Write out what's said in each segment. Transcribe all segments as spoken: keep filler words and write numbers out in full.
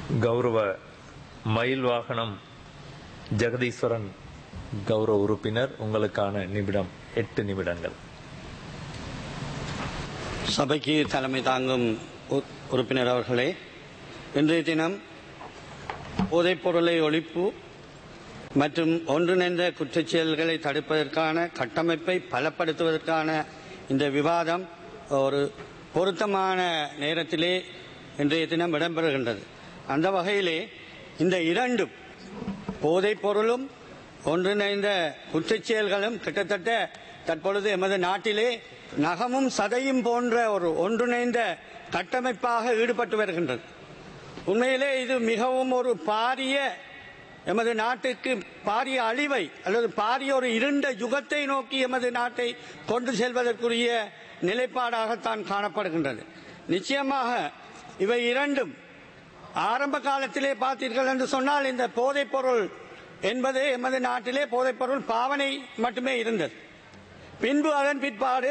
கௌரவ மயில் வாகனம் ஜெகதீஸ்வரன் கௌரவ உறுப்பினர், உங்களுக்கான நிமிடம் எட்டு நிமிடங்கள். சபைக்கு தலைமை தாங்கும் உறுப்பினர் அவர்களே, இன்றைய தினம் போதைப் பொருளை ஒழிப்பு மற்றும் ஒன்றிணைந்த குற்றச் செயல்களை தடுப்பதற்கான கட்டமைப்பை பலப்படுத்துவதற்கான இந்த விவாதம் ஒரு பொருத்தமான நேரத்திலே இன்றைய தினம் இடம்பெறுகின்றது. அந்த வகையிலே இந்த இரண்டும், போதைப் பொருளும் ஒன்றிணைந்த குற்றச் செயல்களும் கிட்டத்தட்ட தற்பொழுது எமது நாட்டிலே நகமும் சதையும் போன்ற ஒரு ஒன்றிணைந்த கட்டமைப்பாக ஈடுபட்டு வருகின்றது. உண்மையிலே இது மிகவும் ஒரு பாரிய, எமது நாட்டுக்கு பாரிய அழிவை அல்லது பாரிய ஒரு இருண்ட யுகத்தை நோக்கி எமது நாட்டை கொண்டு செல்வதற்குரிய நிலைப்பாடாகத்தான் காணப்படுகின்றது. நிச்சயமாக இவை இரண்டும் ஆரம்ப காலத்திலே பார்த்தீர்கள் என்று சொன்னால், இந்த போதைப் பொருள் என்பது எமது நாட்டிலே போதைப் பொருள் பாவனை மட்டுமே இருந்தது. பின்பு அதன் பிற்பாடு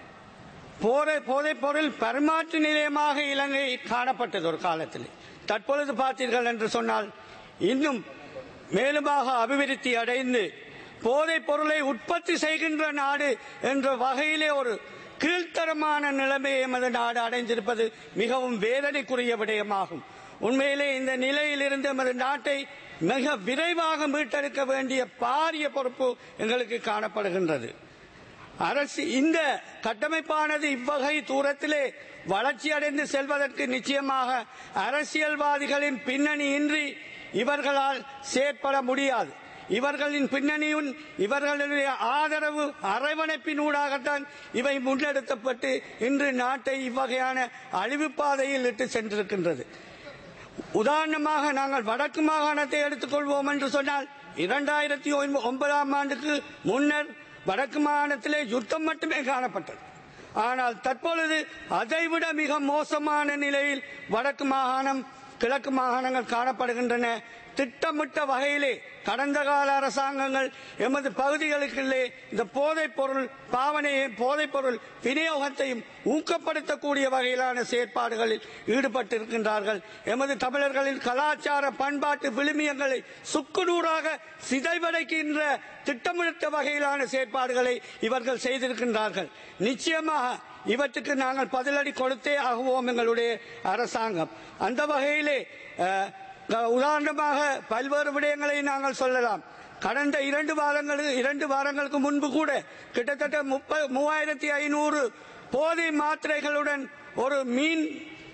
போதைப் பொருள் பரிமாற்று நிலையமாக இலங்கை காணப்பட்டது ஒரு காலத்தில். தற்பொழுது பார்த்தீர்கள் என்று சொன்னால் இன்னும் மேலுமாக அபிவிருத்தி அடைந்து போதைப் பொருளை உற்பத்தி செய்கின்ற நாடு என்ற வகையிலே ஒரு கீழ்த்தரமான நிலைமை எமது நாடு அடைந்திருப்பது மிகவும் வேதனைக்குரிய விடயமாகும். உண்மையிலே இந்த நிலையிலிருந்து எமது நாட்டை மிக விரைவாக மீட்டெடுக்க வேண்டிய பாரிய பொறுப்பு எங்களுக்கு காணப்படுகின்றது. அரசு இந்த கட்டமைப்பானது இவ்வகை தூரத்திலே வளர்ச்சி அடைந்து செல்வதற்கு நிச்சயமாக அரசியல்வாதிகளின் பின்னணி இன்றி இவர்களால் செயற்பட முடியாது. இவர்களின் பின்னணியும் இவர்களுடைய ஆதரவு அரவணைப்பின் ஊடாகத்தான் இவை முன்னெடுக்கப்பட்டு இன்று நாட்டை இவ்வகையான அழிவு பாதையில் இட்டு சென்றிருக்கின்றது. உதாரணமாக நாங்கள் வடக்கு மாகாணத்தை எடுத்துக்கொள்வோம் என்று சொன்னால், இரண்டாயிரத்தி ஒன்பதாம் ஆண்டுக்கு முன்னர் வடக்கு மாகாணத்திலே யுத்தம் மட்டுமே காணப்பட்டது. ஆனால் தற்பொழுது அதைவிட மிக மோசமான நிலையில் வடக்கு மாகாணம், கிழக்கு மாகாணங்கள் காணப்படுகின்றன. திட்டமிட்ட வகையிலே கடந்த கால அரசாங்கங்கள் எமது பகுதிகளுக்குள்ளே இந்த போதைப் பொருள் பாவனையும் போதைப் பொருள் விநியோகத்தையும் ஊக்கப்படுத்தக்கூடிய வகையிலான செயற்பாடுகளில் ஈடுபட்டிருக்கின்றார்கள். எமது தமிழர்களின் கலாச்சார பண்பாட்டு விழுமியங்களை சுக்குநூறாக சிதைவடைக்கின்ற திட்டமிட்ட வகையிலான செயற்பாடுகளை இவர்கள் செய்திருக்கின்றார்கள். நிச்சயமாக இவற்றுக்கு நாங்கள் பதிலடி கொடுத்தே ஆகுவோம் எங்களுடைய அரசாங்கம். அந்த வகையிலே உதாரணமாக பல்வேறு விடயங்களை நாங்கள் சொல்லலாம். கடந்த இரண்டு வாரங்களுக்கு இரண்டு வாரங்களுக்கு முன்பு கூட கிட்டத்தட்ட முப்ப மூவாயிரத்தி ஐநூறு போதை மாத்திரைகளுடன் ஒரு மீன்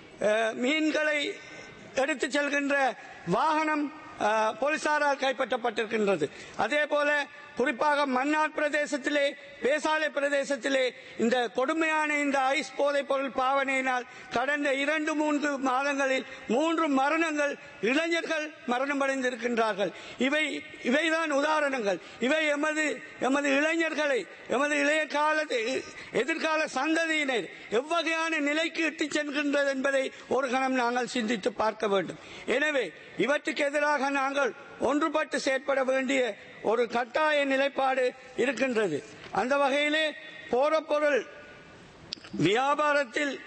மீன்களை எடுத்து செல்கின்ற வாகனம் போலீசாரால் கைப்பற்றப்பட்டிருக்கின்றது. அதே போல குறிப்பாக மன்னார் பிரதேசத்திலே, பேசாலை பிரதேசத்திலே இந்த கொடுமையான இந்த ஐஸ் போதைப் பொருள் பாவனையினால் கடந்த இரண்டு மூன்று மாதங்களில் மூன்று மரணங்கள், இளைஞர்கள் மரணமடைந்திருக்கின்றார்கள். இவை இவைதான் உதாரணங்கள். இவை எமது எமது இளைஞர்களை, எமது இளைய கால எதிர்கால சந்ததியினர் எவ்வகையான நிலைக்கு இட்டுச் செல்கின்றது என்பதை ஒரு கணம் நாங்கள் சிந்தித்து பார்க்க வேண்டும். எனவே இவற்றுக்கு எதிராக நாங்கள் ஒன்றுபட்டு செயற்பட வேண்டிய ஒரு கட்டாய நிலைப்பாடு இருக்கின்றது. அந்த வகையிலே போதைப்பொருள் வியாபாரத்தில்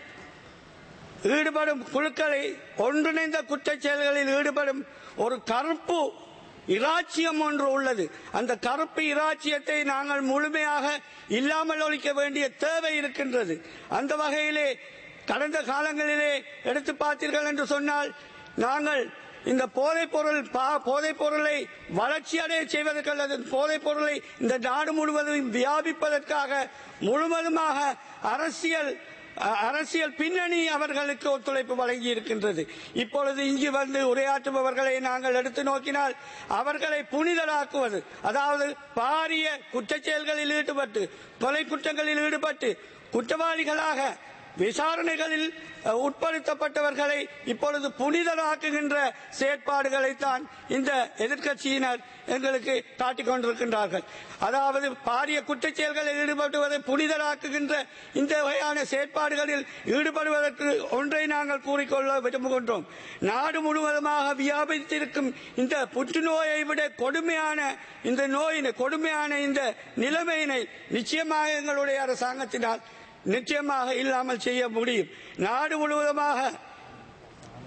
ஈடுபடும் குழுக்களை, ஒன்றிணைந்த குற்றச் செயல்களில் ஈடுபடும் ஒரு கருப்பு இராச்சியம் ஒன்று உள்ளது. அந்த கருப்பு இராச்சியத்தை நாங்கள் முழுமையாக இல்லாமல் ஒழிக்க வேண்டிய தேவை இருக்கின்றது. அந்த வகையிலே கடந்த காலங்களிலே எடுத்து பார்த்தீர்கள் என்று சொன்னால், நாங்கள் இந்த போதைப் பொருள் போதைப் பொருளை வளர்ச்சி அடைய செய்வதற்கு அல்லது போதைப் பொருளை இந்த நாடு முழுவதும் வியாபிப்பதற்காக முழுவதுமாக அரசியல் அரசியல் பின்னணி அவர்களுக்கு ஒத்துழைப்பு வழங்கி இருக்கின்றது. இப்பொழுது இங்கு வந்து உரையாற்றுபவர்களை நாங்கள் எடுத்து நோக்கினால், அவர்களை புனிதராக்குவது, அதாவது பாரிய குற்றச் செயல்களில் ஈடுபட்டு கொலை குற்றங்களில் ஈடுபட்டு குற்றவாளிகளாக விசாரணைகளில் உட்படுத்தப்பட்டவர்களை இப்பொழுது புனிதராக்குகின்ற செயற்பாடுகளைத்தான் இந்த எதிர்க்கட்சியினர் எங்களுக்கு காட்டிக் கொண்டிருக்கின்றார்கள். அதாவது பாரிய குற்றச் செயல்களில் ஈடுபடுவதை புனிதராக்குகின்ற இந்த வகையான செயற்பாடுகளில் ஈடுபடுவதற்கு ஒன்றை நாங்கள் கூறிக்கொள்ள விரும்புகின்றோம். நாடு முழுவதுமாக வியாபித்திருக்கும் இந்த புற்றுநோயை விட கொடுமையான இந்த நோயினை, கொடுமையான இந்த நிலைமையினை நிச்சயமாக எங்களுடைய அரசாங்கத்தினால் நிச்சயமாக இல்லாமல் செய்ய முடியும். நாடு முழுவதுமாக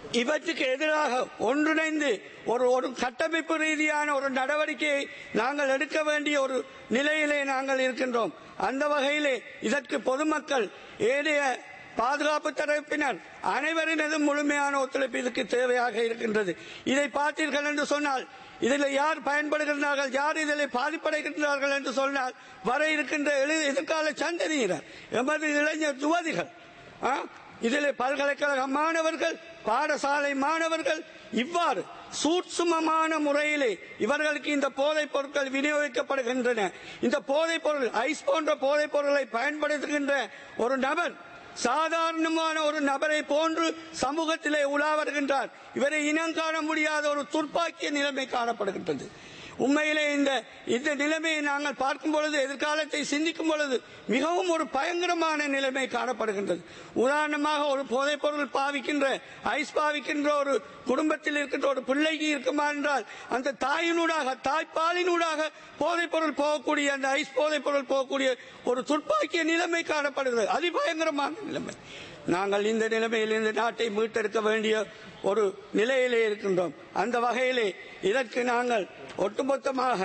இவற்றுக்கு எதிராக ஒன்றிணைந்து ஒரு ஒரு கட்டமைப்பு ரீதியான ஒரு நடவடிக்கையை நாங்கள் எடுக்க வேண்டிய ஒரு நிலையிலே நாங்கள் இருக்கின்றோம். அந்த வகையிலே இதற்கு பொதுமக்கள், ஏனைய பாதுகாப்பு தரப்பினர் அனைவரினதும் முழுமையான ஒத்துழைப்பு இதற்கு தேவையாக இருக்கின்றது. இதை பார்த்தீர்கள் என்று சொன்னால், இதில் யார் பயன்படுகின்றார்கள், யார் இதில் பாதிப்படைகின்றார்கள் என்று சொன்னால், வர இருக்கின்ற எதிர்கால சந்ததியினர், எமது இளைஞர் யுவதிகள், இதில் பல்கலைக்கழக மாணவர்கள், பாடசாலை மாணவர்கள், இவ்வாறு சூட்சுமமான முறையிலே இவர்களுக்கு இந்த போதைப் பொருட்கள் விநியோகிக்கப்படுகின்றன. இந்த போதைப் பொருள், ஐஸ் போன்ற போதைப் பொருட்களை பயன்படுத்துகின்ற ஒரு நபர் சாதாரணமான ஒரு நபரை போன்று சமூகத்திலே உலா வருகின்றார். இவரை இனம் காண முடியாத ஒரு துர்ப்பாக்கிய நிலைமை காணப்படுகின்றது. உண்மையிலே இந்த இந்த நிலைமையை நாங்கள் பார்க்கும் பொழுது, எதிர்காலத்தை சிந்திக்கும் பொழுது மிகவும் ஒரு பயங்கரமான நிலைமை காணப்படுகின்றது. உதாரணமாக, ஒரு போதைப் பொருள் பாவிக்கின்ற, ஐஸ் பாவிக்கின்ற ஒரு குடும்பத்தில் இருக்கின்ற ஒரு பிள்ளைக்கு இருக்குமா என்றால், அந்த தாயினூடாக, தாய்ப்பாலினூடாக போதைப் பொருள் போகக்கூடிய, அந்த ஐஸ் போதைப் பொருள் போகக்கூடிய ஒரு துர்ப்பாக்கிய நிலைமை காணப்படுகிறது. அதிபயங்கரமான நிலைமை. நாங்கள் இந்த நிலைமையில் இந்த நாட்டை மீட்டெடுக்க வேண்டிய ஒரு நிலையிலே இருக்கின்றோம். அந்த வகையிலே இதற்கு நாங்கள் ஒட்டுமொத்தமாக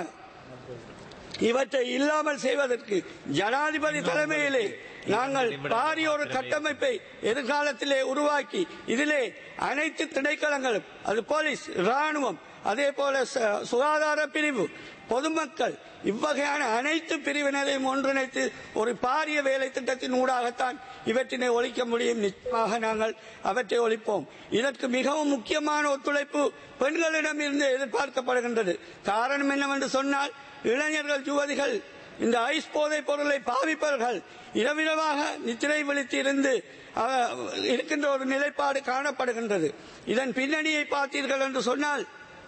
இவற்றை இல்லாமல் செய்வதற்கு ஜனாதிபதி தலைமையிலே நாங்கள் பாரிய ஒரு கட்டமைப்பை எதிர்காலத்திலே உருவாக்கி, இதிலே அனைத்து திணைக்களங்களும், அது போலீஸ், ராணுவம், அதே போல சுகாதார பிரிவு, பொதுமக்கள், இவ்வகையான அனைத்து பிரிவினரையும் ஒன்றிணைத்து ஒரு பாரிய வேலை திட்டத்தின் ஊடாகத்தான் இவற்றினை ஒழிக்க முடியும். நிச்சயமாக நாங்கள் அவற்றை ஒழிப்போம். இதற்கு மிகவும் முக்கியமான ஒத்துழைப்பு பெண்களிடம் இருந்து எதிர்பார்க்கப்படுகின்றது. காரணம் என்னவென்று சொன்னால், இளைஞர்கள், யுவதிகள் இந்த ஐஸ் போதைப் பொருளை பாவிப்பவர்கள் இரவிரவாக நித்திரை விழித்து இருந்து இருக்கின்ற ஒரு நிலைப்பாடு காணப்படுகின்றது. இதன் பின்னணியை பார்த்தீர்கள் என்று சொன்னால்,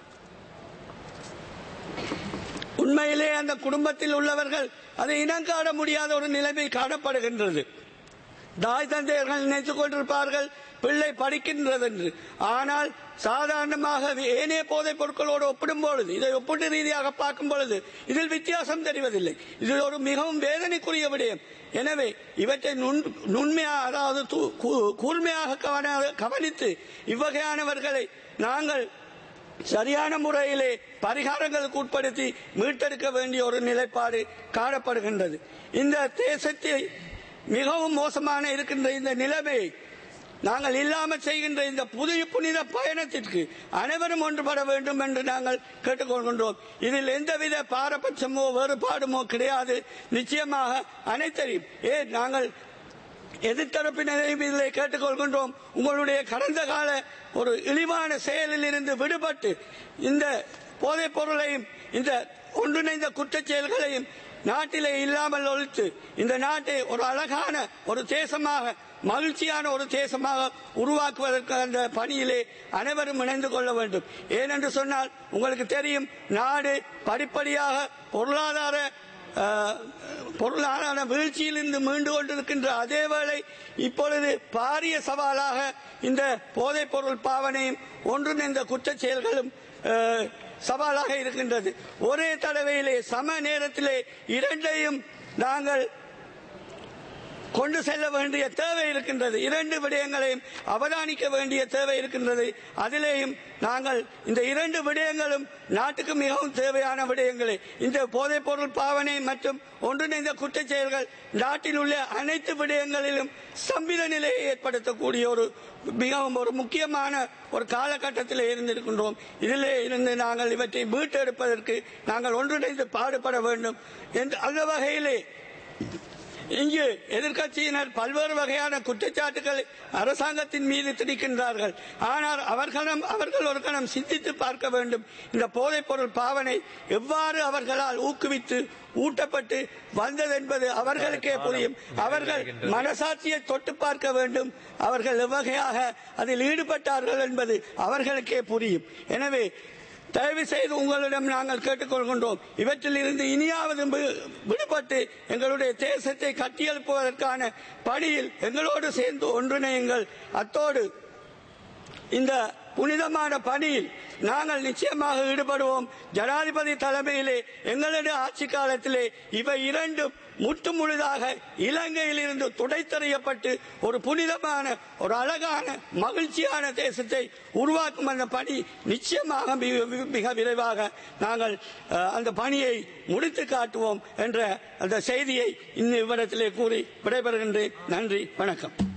உண்மையிலே அந்த குடும்பத்தில் உள்ளவர்கள் அதை இனங்காண முடியாத ஒரு நிலைமை காணப்படுகின்றது. தாய் தந்தையர்கள் நினைத்துக் கொண்டிருப்பார்கள் பிள்ளை படிக்கின்றது என்று. ஆனால் சாதாரணமாக ஏனைய போதைப் பொருட்களோடு ஒப்பிடும் பொழுது, இதை ஒப்பீட்டு ரீதியாக பார்க்கும் பொழுது இதில் வித்தியாசம் தெரிவதில்லை. இது ஒரு மிகவும் வேதனைக்குரிய விடயம். எனவே இவற்றை நுண்மையாக, அதாவது கூர்மையாக கவனித்து இவ்வகையானவர்களை நாங்கள் சரியான முறையிலே பரிகாரங்களுக்கு உட்படுத்தி மீட்டெடுக்க வேண்டிய ஒரு நிலைப்பாடு காணப்படுகின்றது. இந்த தேசத்தில் மிகவும் மோசமான இருக்கின்ற இந்த நிலைமையை நாங்கள் இல்லாமல் செய்கின்ற இந்த புதிய புனித பயணத்திற்கு அனைவரும் ஒன்றுபட வேண்டும் என்று நாங்கள் கேட்டுக்கொள்கின்றோம். இதில் எந்தவித பாரபட்சமோ வேறுபாடுமோ கிடையாது. நிச்சயமாக அனைத்தையும் ஏ நாங்கள் எதிர்த்தரப்பினரையும் இதிலே கேட்டுக்கொள்கின்றோம். உங்களுடைய கடந்த கால ஒரு இழிவான செயலில் இருந்து விடுபட்டு இந்த போதைப் பொருளையும் இந்த ஒன்றிணைந்த குற்றச் செயல்களையும் நாட்டிலே இல்லாமல் ஒழித்து இந்த நாட்டை ஒரு அழகான ஒரு தேசமாக, மகிழ்ச்சியான ஒரு தேசமாக உருவாக்குவதற்கு அந்த பணியிலே அனைவரும் இணைந்து கொள்ள வேண்டும். ஏனென்று சொன்னால், உங்களுக்கு தெரியும், நாடு படிப்படியாக பொருளாதார பொருளாதார வீழ்ச்சியிலிருந்து மீண்டு கொண்டிருக்கின்ற அதே வேளை இப்பொழுது பாரிய சவாலாக இந்த போதைப் பொருள் பாவனையும் ஒன்றிணைந்த குற்றச் செயல்களும் சவாலாக இருக்கின்றது. ஒரே தடவையிலே சம நேரத்திலே இரண்டையும் நாங்கள் கொண்டு செல்ல வேண்டிய தேவை இருக்கின்றது. இரண்டு விடயங்களையும் அவதானிக்க வேண்டிய தேவை இருக்கின்றது. அதிலேயும் நாங்கள் இந்த இரண்டு விடயங்களும் நாட்டுக்கு மிகவும் தேவையான விடயங்களே. இந்த போதைப் பொருள் பாவனை மற்றும் ஒன்றிணைந்த குற்றச் செயல்கள் நாட்டில் உள்ள அனைத்து விடயங்களிலும் சம்பித நிலையை ஏற்படுத்தக்கூடிய ஒரு மிகவும் ஒரு முக்கியமான ஒரு காலகட்டத்தில் இருந்திருக்கின்றோம். இதிலே இருந்து நாங்கள் இவற்றை மீட்டெடுப்பதற்கு நாங்கள் ஒன்றிணைந்து பாடுபட வேண்டும். அந்த வகையிலே இங்கு எதிர்கட்சியினர் பல்வேறு வகையான குற்றச்சாட்டுகளை அரசாங்கத்தின் மீது திணிக்கின்றார்கள். ஆனால் அவர்களும் அவர்கள் ஒரு கணம் சிந்தித்து பார்க்க வேண்டும். இந்த போதைப் பொருள் பாவனை எவ்வாறு அவர்களால் ஊக்குவித்து ஊட்டப்பட்டு வந்தது என்பது அவர்களுக்கே புரியும். அவர்கள் மனசாட்சியை தொட்டு பார்க்க வேண்டும். அவர்கள் எவ்வகையாக அதில் ஈடுபட்டார்கள் என்பது அவர்களுக்கே புரியும். எனவே தயவு செய்து உங்களிடம் நாங்கள் கேட்டுக்கொள்கின்றோம், இவற்றில் இருந்து இனியாவது விடுபட்டு எங்களுடைய தேசத்தை கட்டியெழுப்புவதற்கான பணியில் எங்களோடு சேர்ந்து ஒன்றிணையுங்கள். அத்தோடு இந்த புனிதமான பணியில் நாங்கள் நிச்சயமாக ஈடுபடுவோம். ஜனாதிபதி தலைமையிலே எங்களுடைய ஆட்சி காலத்திலே இவை இரண்டும் முற்று முழுதாக இலங்கையில் இருந்து துடைத்தறியப்பட்டு ஒரு புனிதமான ஒரு அழகான மகிழ்ச்சியான தேசத்தை உருவாக்கும் அந்த பணி நிச்சயமாக மிக விரைவாக நாங்கள் அந்த பணியை முடித்து காட்டுவோம் என்ற அந்த செய்தியை இந்த விவரத்திலே கூறி விடைபெறுகின்றேன். நன்றி, வணக்கம்.